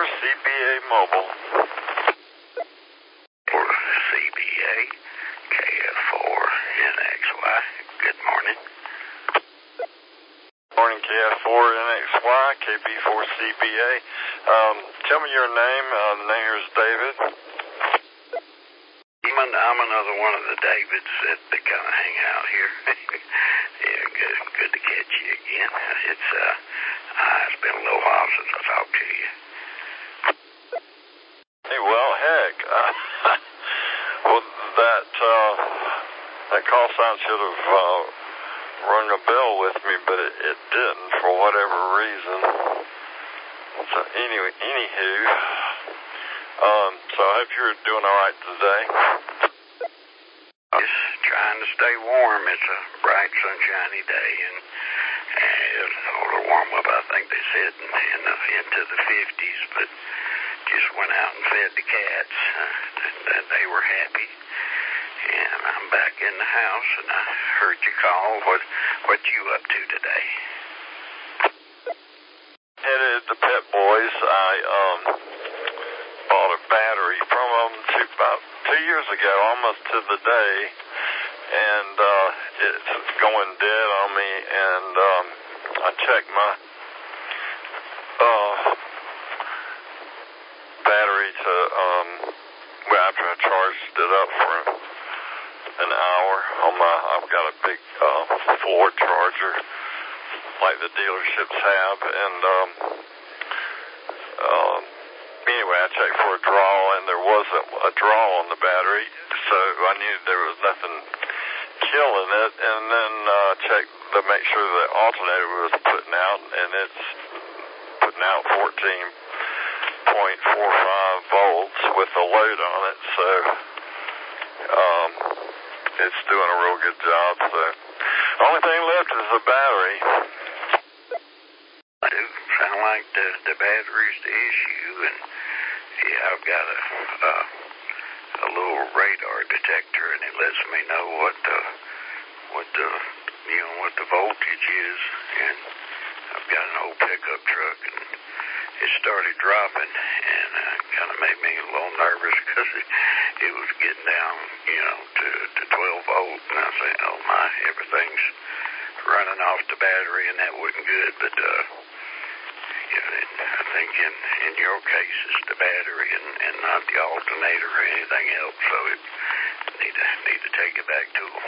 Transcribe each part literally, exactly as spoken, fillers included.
C B A Mobile. For C B A, K F four N X Y. Good morning. Morning, K F four N X Y, K B four C B A. Um, tell me your name. Uh, the name here is David. I'm, I'm another one of the Davids that, that kind of hang out here. Yeah, good, good to catch you again. It's uh, uh, it's been a little while since I talked to you. Hey, well, heck. Uh, well, that uh, that call sign should have uh, rung a bell with me, but it, it didn't for whatever reason. So anyway, anywho, um, so I hope you're doing all right today. Just trying to stay warm. It's a bright, sunshiny day, and, and it'll, it'll warm up. I think they said in, in the, into the fifties, but just went out and fed the cats. Uh, and they were happy. And I'm back in the house, and I heard you call. What what you up to today? Headed to Pep Boys. I um bought a battery from them two, about two years ago, almost to the day, and uh, it's going dead on me. And um, I checked my uh, battery to um, well, after I charged it up for an hour on my. I've got a big uh, floor charger like the dealerships have, and um, um, anyway, I checked for a draw, and there wasn't a draw on the battery, so I knew there was nothing killing it, and then uh, checked to make sure the alternator was putting out, and it's putting out fourteen point four five volts with a load on it, so um, it's doing a real good job. So the only thing left is the battery. I do sound like the, the battery's the issue, and yeah, I've got a, a a little radar detector, and it lets me know what the what the you know what the voltage is. And I've got an old pickup truck, and it started dropping, and uh, kind of made me a little nervous because it, it was getting down, you know, to to twelve volt, and I was saying, oh my, everything's running off the battery, and that wasn't good, but. uh Yeah, I think in, in your case it's the battery and, and not the alternator or anything else, so it need to need to take it back to them.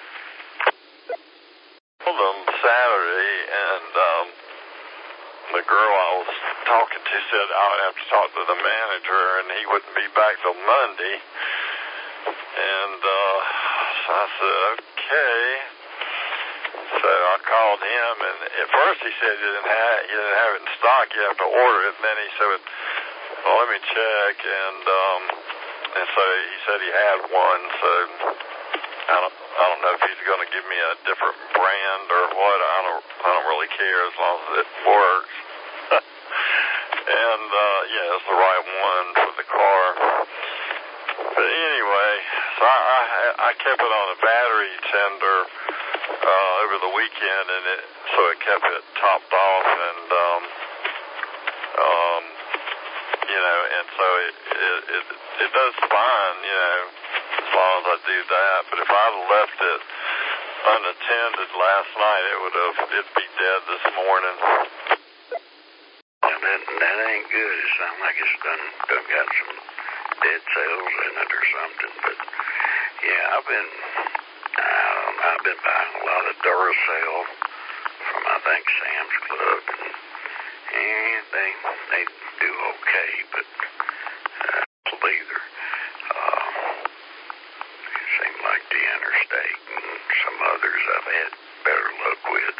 Told them Saturday, and um, the girl I was talking to said I would have to talk to the manager, and he wouldn't be back till Monday. And uh, so I said, okay. So I called him, and at first he said you didn't have you didn't have it in stock. You have to order it. And then he said, "Well, let me check." And um, and so he said he had one. So I don't I don't know if he's going to give me a different brand or what. I don't I don't really care as long as it works. And uh, yeah, it's the right one for the car. But anyway, so I I, I kept it on a battery tender. Uh, over the weekend, and it so it kept it topped off, and um, um, you know, and so it, it it it does fine, you know, as long as I do that. But if I'd have left it unattended last night, it would have it'd be dead this morning. Well, that that ain't good. It sounds like it's done done got some dead cells in it or something. But yeah, I've been. Um, I've been buying a lot of Duracell from, I think, Sam's Club, and, and they they do okay, but uh, either. Um, it seemed like the Interstate and some others I've had better luck with.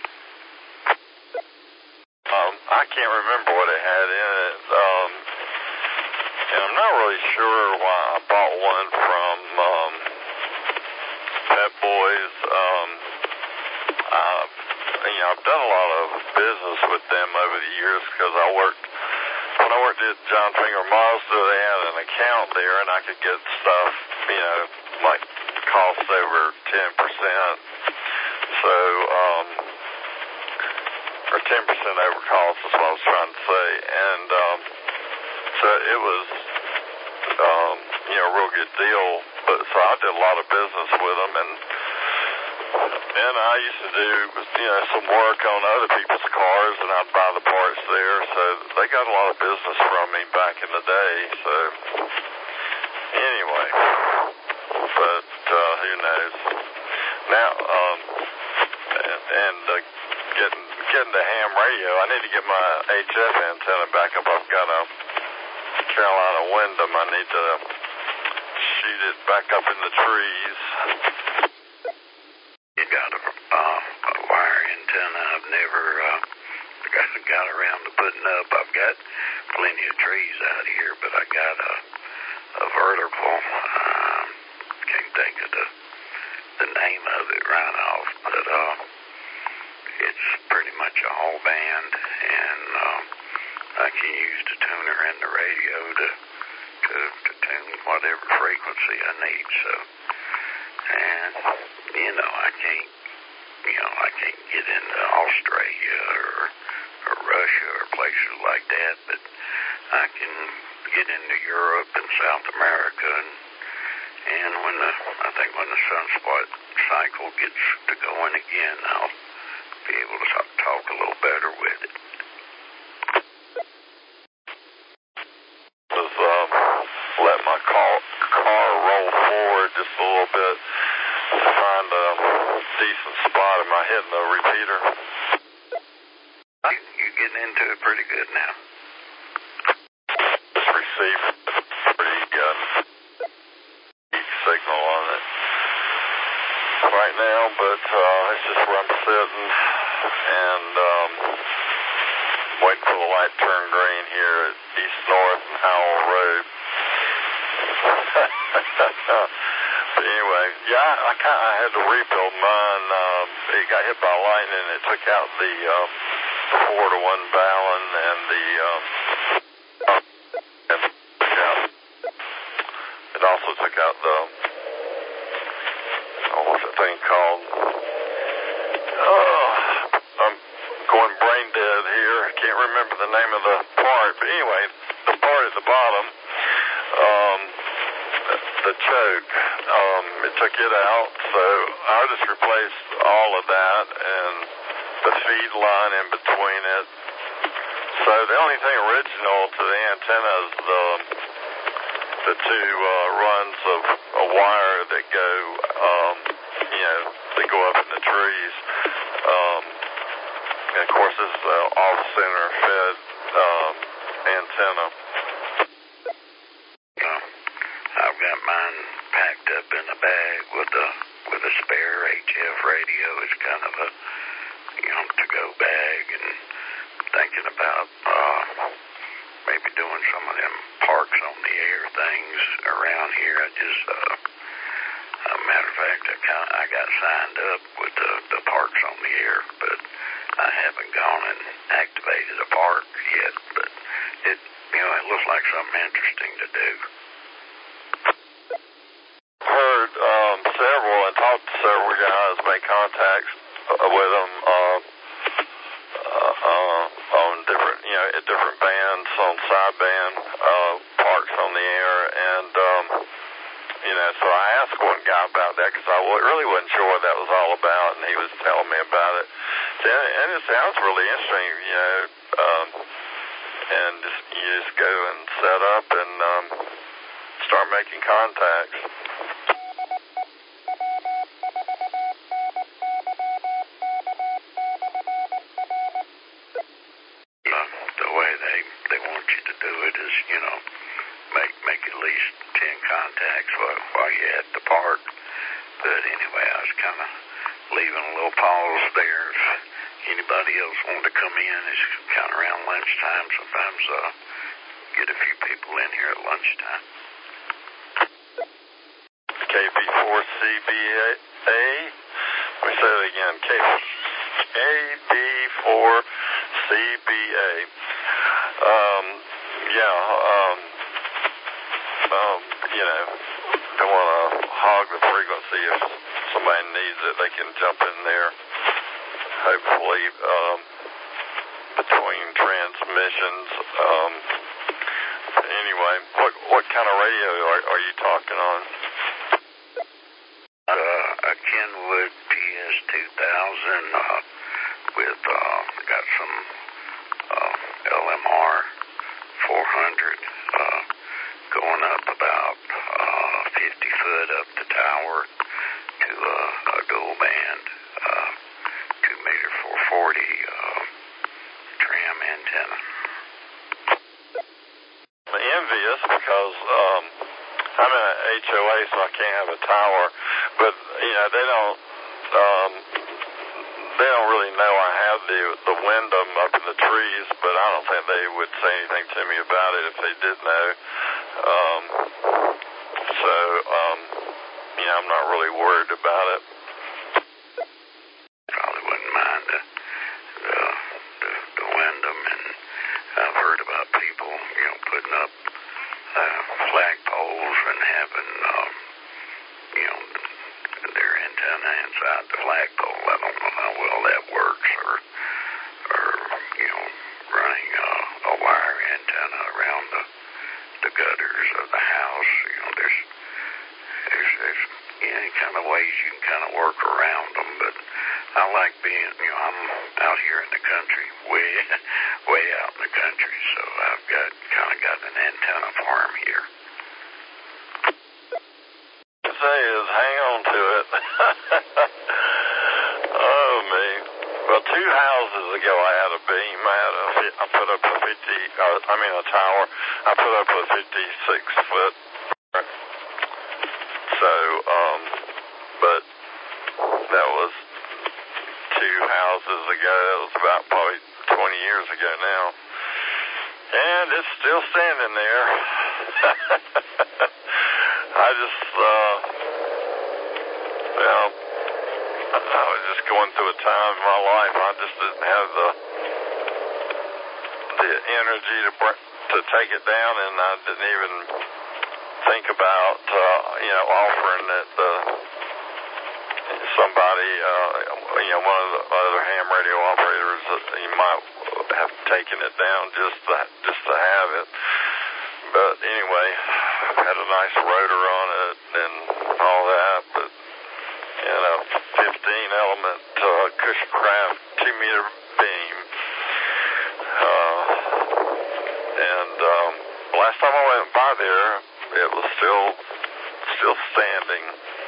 Um, I can't remember what it had in it, um, and I'm not really sure why I bought one from um, Pep Boys. Um, I've, you know, I've done a lot of business with them over the years because I worked, when I worked at John Finger Mazda, they had an account there, and I could get stuff, you know, like cost over ten percent. So, um, or ten percent over cost is what I was trying to say. And, um, so it was, um, you know, a real good deal. But so I did a lot of business with them, and and I used to do, you know, some work on other people's cars, and I'd buy the parts there. So they got a lot of business from me back in the day. So anyway, but uh, who knows? Now, um, and, and uh, getting getting the ham radio, I need to get my H F antenna back up. I've got a Carolina Wyndham. I need to shoot it back up in the trees. You got a, uh, a wire antenna I've never uh, got, got around to putting up. I've got plenty of trees out here, but I got a, a vertical. Uh, can't think of the the name of it right off, but uh, it's pretty much a whole band, and uh, I can use the tuner and the radio to, to to tune whatever frequency I need. So, and you know, I can't, you know, I can't get into Australia or or Russia or places like that, but I can get into Europe and South America, and and when the I think when the sunspot cycle gets to going again, I'll be able to talk, talk a little better with it. Was um, let my car, car roll forward just a little bit to find a decent spot. Am I hitting the repeater? You, you're getting into it pretty good now. Just received a pretty good signal on it right now, but uh, it's just where I'm sitting, and um, waiting for the light to turn green here at East North and Howell Road. But anyway, yeah, I, I kind of had to rebuild mine. Um, it got hit by lightning. It took out the, um, the four to one Ballon and the um, and took out, it also took out the oh, what's that thing called? Oh, I'm going brain dead here. I can't remember the name of the part, but anyway, the part at the bottom, um, the choke, um, it took it out, so I just replaced all of that and the feed line in between it. So the only thing original to the antenna is the the two uh, runs of a wire that go, um, you know, that go up in the trees. Um, and of course, this is an off-center fed um, antenna. Uh, I've got mine packed up in a bag with a with a spare H F radio. It's kind of a, you know, to-go bag, and thinking about uh, maybe doing some of them parks on the air things around here. I just, uh, a matter of fact, I, kind of, I got signed up with the, the parks on the air, but I haven't gone and activated a park yet. But it, you know, it looks like something interesting to do. Heard um, several and talked to several guys, made contacts uh, with them. Um, Uh, uh, on different, you know, at different bands, on sideband, uh, parks on the air, and, um, you know, so I asked one guy about that because I really wasn't sure what that was all about, and he was telling me about it. And, and it sounds really interesting, you know, um, and just, you just go and set up and um, start making contacts. The way they, they want you to do it is, you know, make make at least ten contacts while, while you're at the park. But anyway, I was kind of leaving a little pause there. If anybody else wanted to come in, it's kind of around lunchtime. Sometimes uh, get a few people in here at lunchtime. K B four C B A. Let me say it again. K B four C B A. Um, yeah, um, um, you know, don't want to hog the frequency. If somebody needs it, they can jump in there. Hopefully, um, between transmissions. Um, anyway, what what kind of radio are, are you talking on? Uh, a Kenwood P S two thousand uh, with uh, got some uh, L M R four hundred uh, going up about uh, fifty foot up the tower to uh, a dual band uh, two meter four forty uh, tram antenna. I'm envious because um, I'm in an H O A, so I can't have a tower. But you know, they don't um, they don't really know I have the the Wyndham up in the trees. But I don't think they would say anything to me about it if they did know. Um, so um, you know, I'm not really worried about it. Probably wouldn't mind the the, the, the Wyndham, and I've heard about people, you know, putting up uh, flagpoles and having, um, you know, their antenna inside the flagpole. I don't know how well that works, or, or you know, running a, a wire antenna around the the gutters of the house. You know, there's there's there's any kind of ways you can kind of work around them, but I like being, you know, I'm out here in the country, way, way out in the country, so I've got, kind of got an antenna farm here. What I say is hang on to it. Oh, me. Well, two houses ago I had a beam. I had a, I put up a fifty, uh, I mean a tower. I put up a fifty-six foot. So, um, but that was two houses ago. That was about probably twenty years ago now. And it's still standing there. I just, uh, well, I was just going through a time in my life I just didn't have the the energy to to take it down, and I didn't even think about, uh, you know, offering it to somebody, uh, you know, one of the other ham radio operators that you might have taken it down just to, just to have it. But anyway, had a nice rotor on it and all that, but you know, fifteen element uh, Cushcraft two meter beam. Uh, and um, last time I went by there, it was still still standing.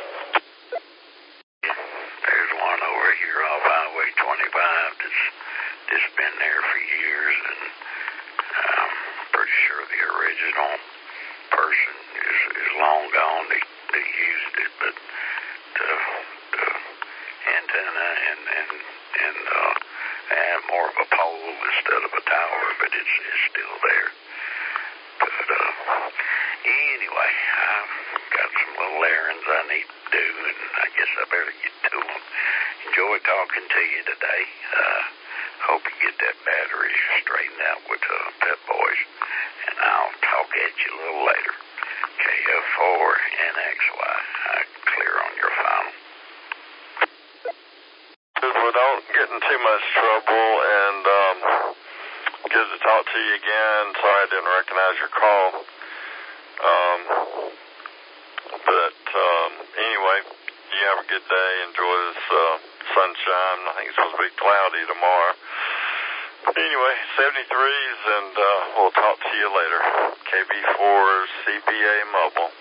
There's one over here off Highway twenty-five that's just been there for years, and I'm pretty sure the original person is, is long gone. They, they used it, but the, the antenna and and and uh, and more of a pole instead of a tower, but it's it's still there. But uh, anyway, I've got some little errands I need to do, and I guess I better get to them. Enjoy talking to you today. Uh, hope you get that battery straightened out with uh, Pep Boys, and I'll talk at you a little later. K F four N X Y, uh, clear on your final. Without getting too much trouble, and um, good to talk to you again. Sorry I didn't recognize your call. Um, but um, anyway, you have a good day. Enjoy this uh, sunshine. I think it's supposed to be cloudy tomorrow. Anyway, seventy-threes, and uh, we'll talk to you later. K B four C P A Mobile.